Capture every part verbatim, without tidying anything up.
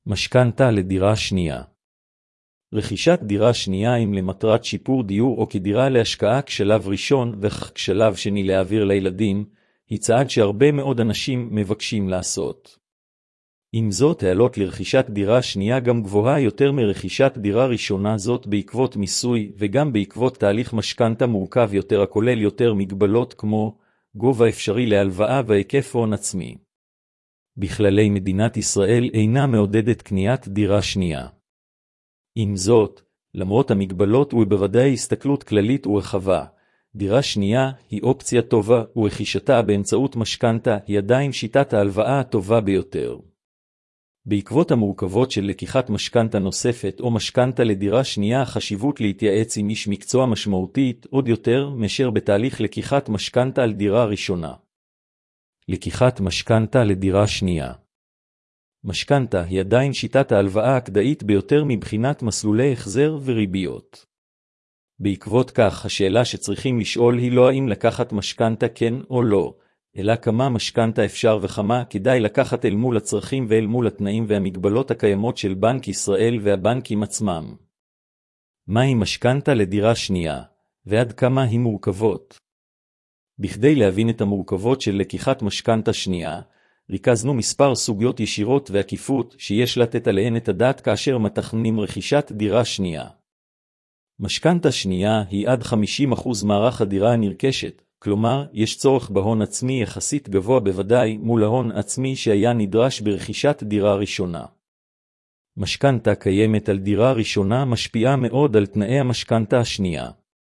משכנתה לדירה שנייה. רכישת דירה שנייה אם למטרת שיפור דיור או כדירה להשקעה כשלב ראשון וכשלב שני להעביר לילדים, היא צעד שהרבה מאוד אנשים מבקשים לעשות. עם זאת, העלות לרכישת דירה שנייה גם גבוהה יותר מרכישת דירה ראשונה, זאת בעקבות מיסוי וגם בעקבות תהליך משכנתה מורכב יותר הכולל יותר מגבלות כמו גובה אפשרי להלוואה והיקף הון עצמי. בכללי מדינת ישראל אינה מעודדת קניית דירה שנייה. עם זאת, למרות המגבלות ובוודאי הסתכלות כללית ורחבה, דירה שנייה היא אופציה טובה ורכישתה באמצעות משכנתה היא עדיין שיטת ההלוואה הטובה ביותר. בעקבות המורכבות של לקיחת משכנתה נוספת או משכנתה לדירה שנייה, החשיבות להתייעץ עם איש מקצוע משמעותית עוד יותר מאשר בתהליך לקיחת משכנתה על דירה ראשונה. לקיחת משכנתה לדירה שנייה. משכנתה היא עדיין שיטת ההלוואה הכדאית ביותר מבחינת מסלולי החזר וריביות. בעקבות כך, השאלה שצריכים לשאול היא לא האם לקחת משכנתה כן או לא, אלא כמה משכנתה אפשר וכמה כדאי לקחת אל מול הצרכים ואל מול התנאים והמגבלות הקיימות של בנק ישראל והבנקים עצמם. מהי משכנתה לדירה שנייה, ועד כמה היא מורכבות? בכדי להבין את המורכבות של לקיחת משכנתה שנייה, ריכזנו מספר סוגיות ישירות ועקיפות שיש לתת עליהן את הדעת כאשר מתכננים רכישת דירה שנייה. משכנתה שנייה היא עד חמישים אחוז מערך הדירה הנרכשת, כלומר, יש צורך בהון עצמי יחסית גבוה בוודאי מול ההון עצמי שהיה נדרש ברכישת דירה ראשונה. משכנתה קיימת על דירה ראשונה משפיעה מאוד על תנאי המשכנתה השנייה.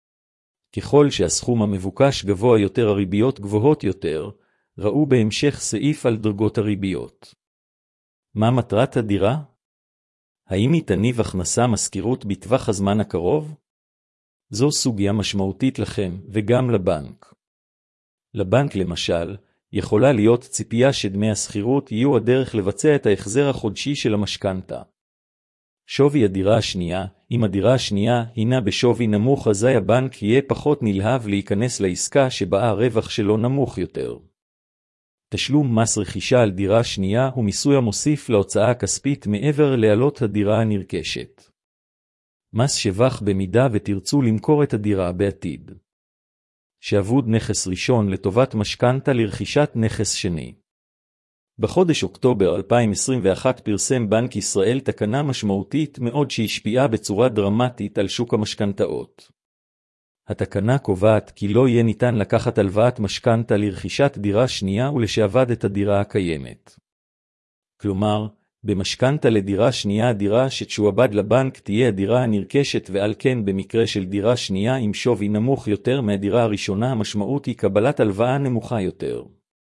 ככל שהסכום המבוקש גבוה יותר, הריביות גבוהות יותר, ראו בהמשך סעיף על דרגות הריביות. מה מטרת הדירה? האם היא תניב הכנסה משכירות בטווח הזמן הקרוב? זו סוגיה משמעותית לכם וגם לבנק. לבנק למשל, יכולה להיות ציפייה שדמי השכירות יהיו הדרך לבצע את ההחזר החודשי של המשכנתה. שווי הדירה השנייה, אם הדירה השנייה הינה בשווי נמוך, אזי הבנק יהיה פחות נלהב להיכנס לעסקה שבה הרווח שלו נמוך יותר. תשלום מס רכישה על דירה שנייה הוא מיסוי המוסיף להוצאה הכספית מעבר לעלות הדירה הנרכשת. מס שבח במידה ותרצו למכור את הדירה בעתיד. שעבוד נכס ראשון לטובת משכנתה לרכישת נכס שני. בחודש אוקטובר אלפיים עשרים ואחת פרסם בנק ישראל תקנה משמעותית מאוד שהשפיעה בצורה דרמטית על שוק המשכנתאות. התקנה קובעת כי לא יהיה ניתן לקחת הלוואת משכנתה לרכישת דירה שנייה ולשעבד את הדירה הקיימת. כלומר, במשכנתה לדירה שנייה הדירה שתשועבד לבנק תהיה הדירה הנרכשת, ועל כן במקרה של דירה שנייה עם שווי נמוך יותר מהדירה הראשונה המשמעות היא קבלת הלוואה נמוכה יותר.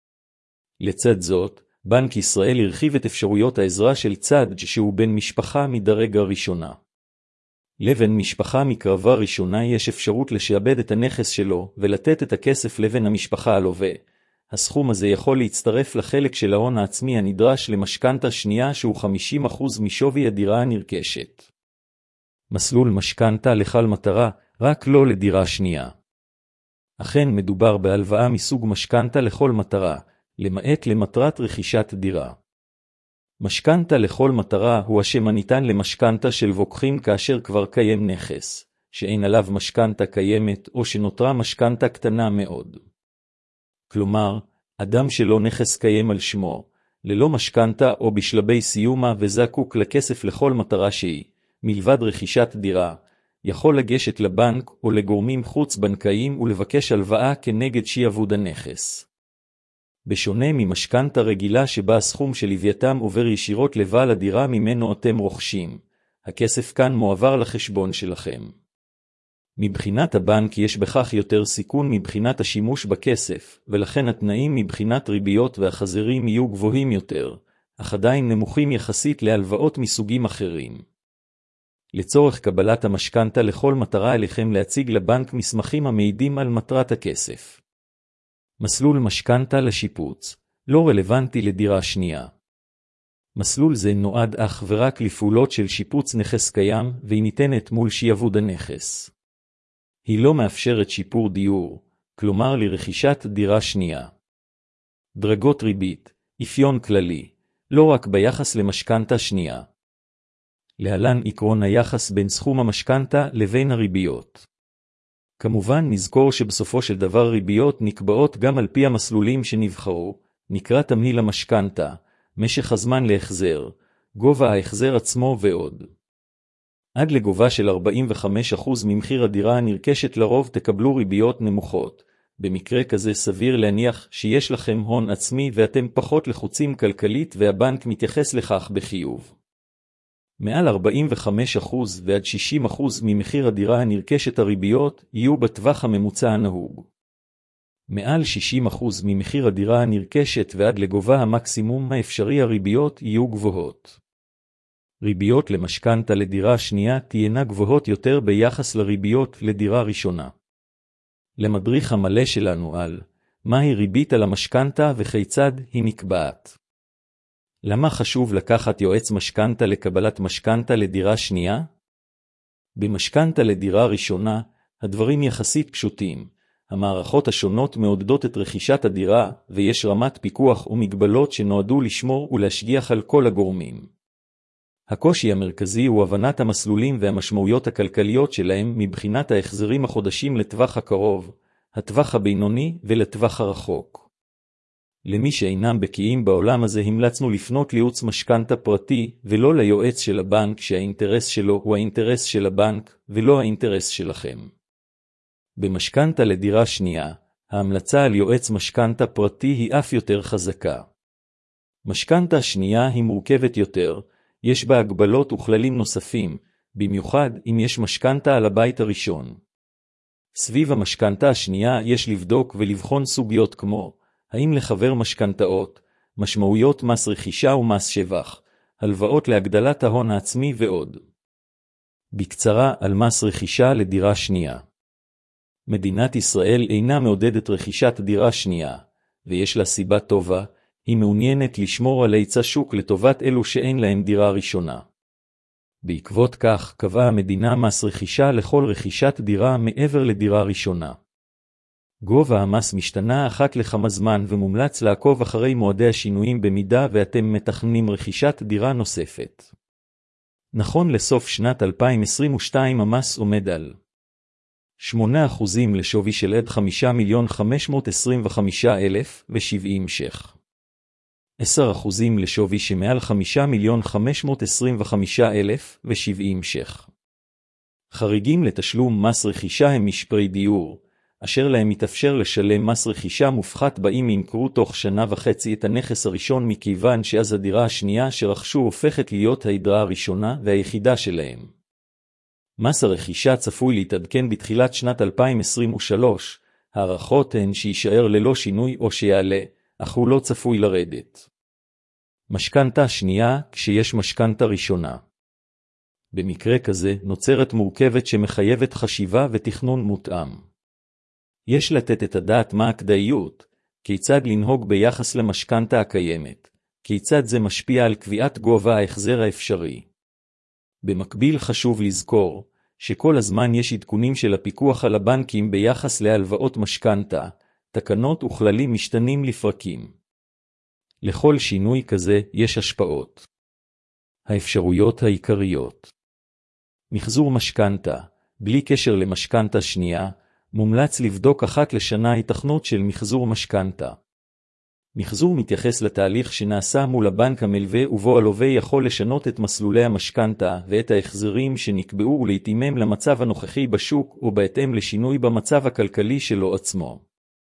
לצד זאת, בנק ישראל הרחיב את אפשרויות העזרה של צד שהוא בן משפחה מדרג הראשונה. לבן משפחה מקרבה ראשונה יש אפשרות לשעבד את הנכס שלו ולתת את הכסף לבן המשפחה הלווה. הסכום הזה יכול להצטרף לחלק של ההון העצמי הנדרש למשכנתה שנייה שהוא חמישים אחוז משווי הדירה הנרכשת. מסלול משכנתה לכל מטרה, רק לא לדירה שנייה. אכן מדובר בהלוואה מסוג משכנתה לכל מטרה, למעט למטרת רכישת דירה. משכנתה לכל מטרה הוא השם הניתן למשכנתה של ווקחים כאשר כבר קיים נכס, שאין עליו משכנתה קיימת או שנותרה משכנתה קטנה מאוד. כלומר, אדם שלא נכס קיים על שמו, ללא משכנתה או בשלבי סיומה וזקוק לכסף לכל מטרה שהיא, מלבד רכישת דירה, יכול לגשת לבנק או לגורמים חוץ-בנקאיים ולבקש הלוואה כנגד שיעבוד הנכס. בשונה ממשכנתה רגילה שבה הסכום של לווייתם עובר ישירות לבעל הדירה ממנו אתם רוכשים, הכסף כאן מועבר לחשבון שלכם. מבחינת הבנק יש בכך יותר סיכון מבחינת השימוש בכסף, ולכן התנאים מבחינת ריביות והחזרים יהיו גבוהים יותר, אך עדיין נמוכים יחסית להלוואות מסוגים אחרים. לצורך קבלת המשכנתה לכל מטרה עליכם להציג לבנק מסמכים המעידים על מטרת הכסף. מסלול משכנתה לשיפוץ, לא רלוונטי לדירה שנייה. מסלול זה נועד אך ורק לפעולות של שיפוץ נכס קיים, והיא ניתנת מול שיעבוד הנכס. היא לא מאפשרת שיפור דיור, כלומר לרכישת דירה שנייה. דרגות ריבית, אפיון כללי, לא רק ביחס למשכנתה שנייה. להלן עקרון היחס בין סכום המשכנתה לבין הריביות. כמובן נזכור שבסופו של דבר ריביות נקבעות גם על פי המסלולים שנבחרו, נקרא תמהיל המשכנתה, משך הזמן להחזר, גובה ההחזר עצמו ועוד. עד לגובה של ארבעים וחמישה אחוז ממחיר הדירה הנרכשת לרוב תקבלו ריביות נמוכות. במקרה כזה סביר להניח שיש לכם הון עצמי ואתם פחות לחוצים כלכלית והבנק מתייחס לכך בחיוב. מעל ארבעים וחמישה אחוז ועד שישים אחוז ממחיר הדירה הנרכשת הריביות יהיו בטווח הממוצע הנהוג. מעל שישים אחוז ממחיר הדירה הנרכשת ועד לגובה המקסימום האפשרי הריביות יהיו גבוהות. ריביות למשכנתה לדירה שנייה תהיינה גבוהות יותר ביחס לריביות לדירה ראשונה. למדריך המלא שלנו על מהי ריבית על המשכנתה וכיצד היא נקבעת. למה חשוב לקחת יועץ משכנתה לקבלת משכנתה לדירה שנייה? במשכנתה לדירה ראשונה, הדברים יחסית פשוטים. המערכות השונות מעודדות את רכישת הדירה, ויש רמת פיקוח ומגבלות שנועדו לשמור ולהשגיח על כל הגורמים. הקושי המרכזי הוא הבנת המסלולים והמשמעויות הכלכליות שלהם מבחינת ההחזרים החודשים לטווח הקרוב, הטווח הבינוני ולטווח הרחוק. למי שאינם בקיאים בעולם הזה המלצנו לפנות לייעוץ משכנתה פרטי ולא ליועץ של הבנק שהאינטרס שלו הוא האינטרס של הבנק ולא האינטרס שלכם. במשכנתה לדירה שנייה, ההמלצה על יועץ משכנתה פרטי היא אף יותר חזקה. משכנתה שנייה היא מורכבת יותר, יש בה הגבלות וכללים נוספים, במיוחד אם יש משכנתה על הבית הראשון. סביב המשכנתה השנייה יש לבדוק ולבחון סוגיות כמו, האם לחבר משכנתאות, משמעויות מס רכישה ומס שבח, הלוואות להגדלת ההון העצמי ועוד. בקצרה על מס רכישה לדירה שנייה. מדינת ישראל אינה מעודדת רכישת דירה שנייה, ויש לה סיבה טובה, היא מעוניינת לשמור על היצע שוק לטובת אלו שאין להם דירה ראשונה. בעקבות כך קבעה המדינה מס רכישה לכל רכישת דירה מעבר לדירה ראשונה. גובה המס משתנה אחת לכמה זמן ומומלץ לעקוב אחרי מועדי השינויים במידה ואתם מתכננים רכישת דירה נוספת. נכון לסוף שנת אלפיים עשרים ושתיים המס עומד על שמונה אחוזים לשווי של עד חמישה מיליון חמש מאות עשרים וחמישה אלף ושבעים ש"ח. עשרה אחוזים לשווי שמעל חמישה מיליון חמש מאות עשרים וחמישה אלף ושבעים ש"ח. חריגים לתשלום מס רכישה הם משפרי דיור, אשר להם מתאפשר לשלם מס רכישה מופחת באם ימכרו תוך שנה וחצי את הנכס הראשון מכיוון שאז הדירה השנייה שרכשו הופכת להיות הדירה הראשונה והיחידה שלהם. מס הרכישה צפוי להתעדכן בתחילת שנת אלפיים עשרים ושלוש, הערכות הן שישאר ללא שינוי או שיעלה, אך הוא לא צפוי לרדת. משכנתה שנייה כשיש משכנתה ראשונה. במקרה כזה נוצרת מורכבת שמחייבת חשיבה ותכנון מותאם. יש לתת את הדעת מה הכדאיות, כיצד לנהוג ביחס למשכנתה הקיימת, כיצד זה משפיע על קביעת גובה ההחזר האפשרי. במקביל חשוב לזכור שכל הזמן יש עדכונים של הפיקוח על הבנקים ביחס להלוואות משכנתה, תקנות וכללים משתנים לפרקים. לכל שינוי כזה יש השפעות. האפשרויות העיקריות. מחזור משכנתה, בלי קשר למשכנתה שנייה, מומלץ לבדוק אחת לשנה התכנות של מחזור משכנתה. מחזור מתייחס לתהליך שנעשה מול הבנק המלווה ובו הלווה יכול לשנות את מסלולי המשכנתה ואת ההחזרים שנקבעו ולהתאימם למצב הנוכחי בשוק או בהתאם לשינוי במצב הכלכלי שלו עצמו.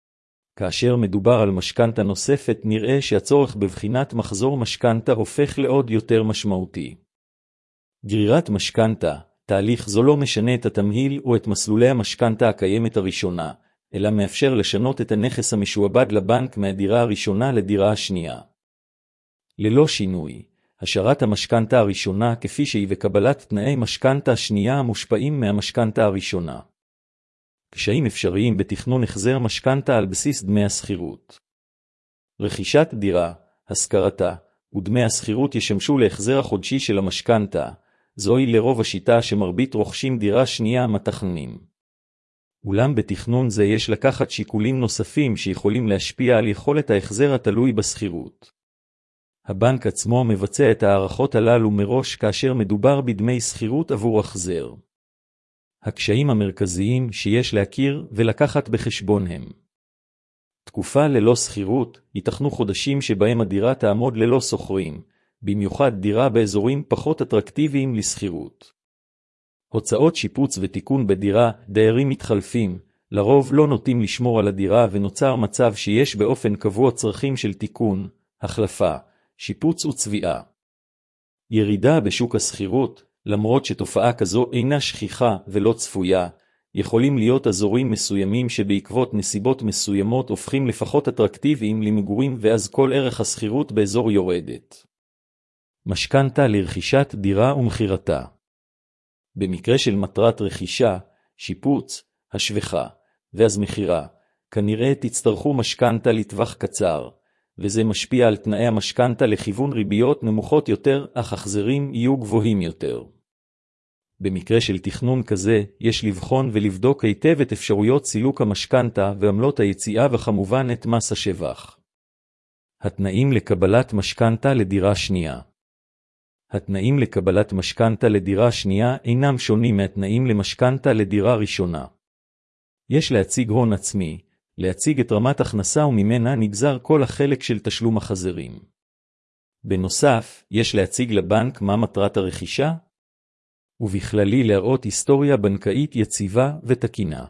כאשר מדובר על משכנתה נוספת נראה שהצורך בבחינת מחזור משכנתה הופך לעוד יותר משמעותי. גרירת משכנתה, תהליך זו לא משנה את התמהיל או את מסלולי המשכנתה הקיימת הראשונה, אלא מאפשר לשנות את הנכס המשועבד לבנק מהדירה הראשונה לדירה השנייה. ללא שינוי, השארת המשכנתה הראשונה כפי שהיא וקבלת תנאי משכנתה השנייה המושפעים מהמשכנתה הראשונה. קשיים אפשריים בתכנון החזר משכנתה על בסיס דמי השכירות. רכישת דירה, השכרתה, ודמי השכירות ישמשו להחזר החודשי של המשכנתה, זוהי לרוב השיטה שמרבית רוכשים דירה שנייה מתכננים. אולם בתכנון זה יש לקחת שיקולים נוספים שיכולים להשפיע על יכולת ההחזר התלוי בשכירות. הבנק עצמו מבצע את הערכות הללו מראש כאשר מדובר בדמי שכירות עבור החזר. הקשיים המרכזיים שיש להכיר ולקחת בחשבון הם: תקופה ללא שכירות, ייתכנו חודשים שבהם הדירה תעמוד ללא שוכרים, במיוחד דירה באזורים פחות אטרקטיביים לשכירות. הוצאות שיפוץ ותיקון בדירה, דיירים מתחלפים, לרוב לא נוטים לשמור על הדירה ונוצר מצב שיש באופן קבוע צרכים של תיקון, החלפה, שיפוץ וצביעה. ירידה בשוק השכירות, למרות שתופעה כזו אינה שכיחה ולא צפויה, יכולים להיות אזורים מסוימים שבעקבות נסיבות מסוימות הופכים לפחות אטרקטיביים למגורים ואז כל ערך השכירות באזור יורדת. משכנתה לרכישת דירה ומחירתה. במקרה של מטרת רכישה, שיפוץ, השבחה, ואז מחירה, כנראה תצטרכו משכנתה לטווח קצר, וזה משפיע על תנאי המשכנתה לכיוון ריביות נמוכות יותר, אך החזרים יהיו גבוהים יותר. במקרה של תכנון כזה, יש לבחון ולבדוק היטב את אפשרויות סילוק המשכנתה ועמלות היציאה וכמובן את מס השבח. התנאים לקבלת משכנתה לדירה שנייה. התנאים לקבלת משכנתה לדירה שנייה אינם שונים מהתנאים למשכנתה לדירה ראשונה. יש להציג הון עצמי, להציג את רמת הכנסה וממנה נגזר כל החלק של תשלום החזרים. בנוסף, יש להציג לבנק מה מטרת הרכישה, ובכללי להראות היסטוריה בנקאית יציבה ותקינה.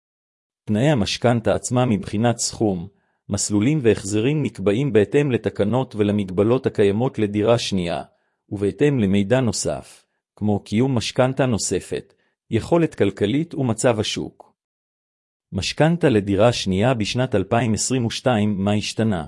תנאי המשכנתה עצמה מבחינת סכום, מסלולים והחזרים נקבעים בהתאם לתקנות ולמגבלות הקיימות לדירה שנייה, ובהתאם למידע נוסף, כמו קיום משכנתה נוספת, יכולת כלכלית ומצב השוק. משכנתה לדירה שנייה בשנת אלפיים עשרים ושתיים, מה השתנה?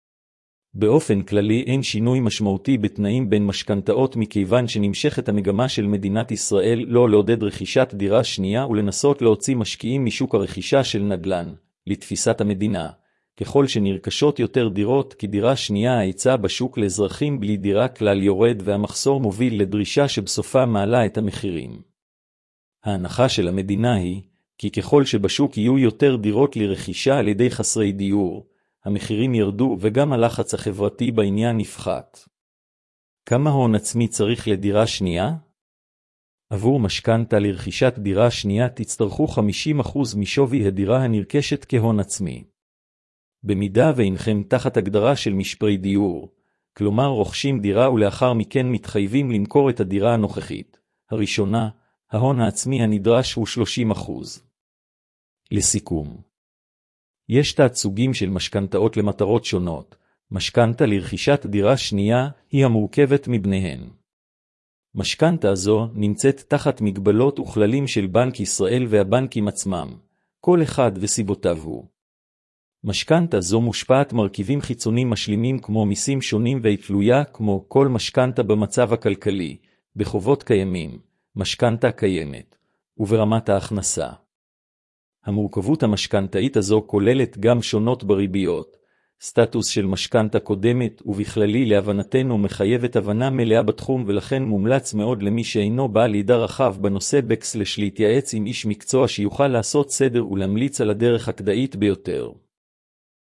באופן כללי אין שינוי משמעותי בתנאים בין משכנתאות מכיוון שנמשכת המגמה של מדינת ישראל לא לעודד רכישת דירה שנייה ולנסות להוציא משקיעים משוק הרכישה של נדל"ן, לתפיסת המדינה. ככל שנרכשות יותר דירות כי דירה שנייה ההיצע בשוק לאזרחים בלי דירה כלל יורד והמחסור מוביל לדרישה שבסופה מעלה את המחירים. ההנחה של המדינה היא כי ככל שבשוק יהיו יותר דירות לרכישה על ידי חסרי דיור, המחירים ירדו וגם הלחץ החברתי בעניין נפחת. כמה הון עצמי צריך לדירה שנייה? עבור משכנתה לרכישת דירה שנייה תצטרכו חמישים אחוז משווי הדירה הנרכשת כהון עצמי. במידה ואינכם תחת הגדרה של משפרי דיור, כלומר רוכשים דירה ולאחר מכן מתחייבים למכור את הדירה הנוכחית, הראשונה, ההון העצמי הנדרש הוא שלושים אחוז. לסיכום, יש תת-סוגים של משכנתאות למטרות שונות. משכנתה לרכישת דירה שנייה היא המורכבת מבניהן. משכנתה זו נמצאת תחת מגבלות וכללים של בנק ישראל והבנקים עצמם, כל אחד וסיבותיו הוא. משכנתה זו מושפעת מרכיבים חיצוניים משלימים כמו מיסים שונים והיא תלויה כמו כל משכנתה במצב הכלכלי, בחובות קיימים, משכנתה קיימת, וברמת ההכנסה. המורכבות המשכנתאית הזו כוללת גם שונות בריביות, סטטוס של משכנתה קודמת ובכללי להבנתנו מחייבת הבנה מלאה בתחום ולכן מומלץ מאוד למי שאינו בעל ידע רחב בנושא בקסלש להתייעץ עם איש מקצוע שיוכל לעשות סדר ולהמליץ על הדרך הכדאית ביותר.